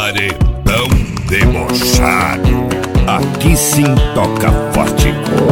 Paredão debochado. Aqui sim toca forte.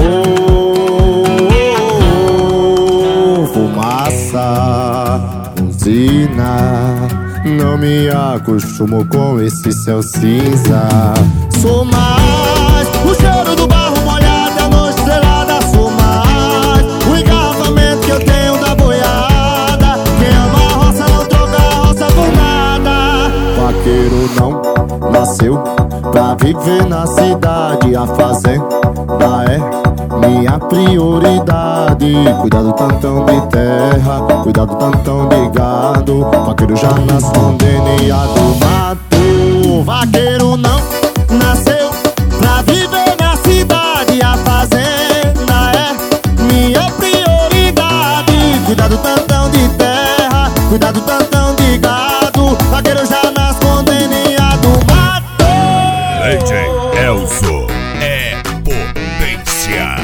Fumaça, usina, não me acostumo com esse céu cinza. Sou mais o cheiro do barro molhado, a noite estrelada. Sou mais o engarrafamento que eu tenho da boiada. Quem ama a roça não troca a roça por nada. Vaqueiro não nasceu pra viver na cidade. A fazenda é minha prioridade. Cuidado tantão de terra, cuidado tantão de gado. Vaqueiro já nasce com DNA do mato. Vaqueiro não nasceu pra viver na cidade. A fazenda é minha prioridade. Cuidado tantão de terra, cuidado tantão de gado. Vaqueiro já nasce com DNA do mato. DJ Elzo é potência.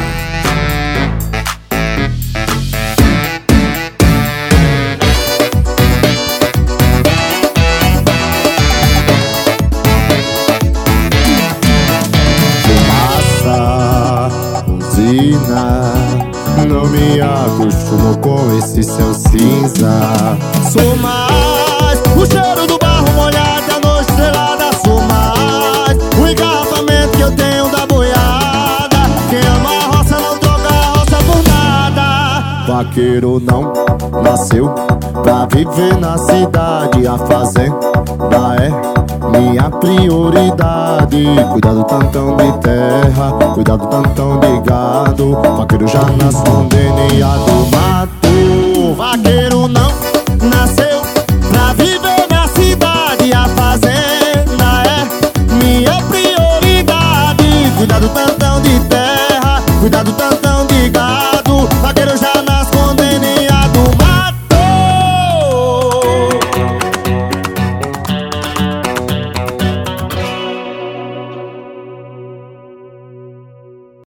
Não me acostumo com esse céu cinza. Sou mais o cheiro do barro molhado, a noite estrelada. Sou mais o engarrafamento que eu tenho da boiada. Quem ama a roça não troca a roça por nada. Vaqueiro não nasceu pra viver na cidade. A fazenda é minha prioridade. Cuidado tantão de terra, cuidado tantão de gado. Vaqueiro já nasce com DNA do mato. Vaqueiro não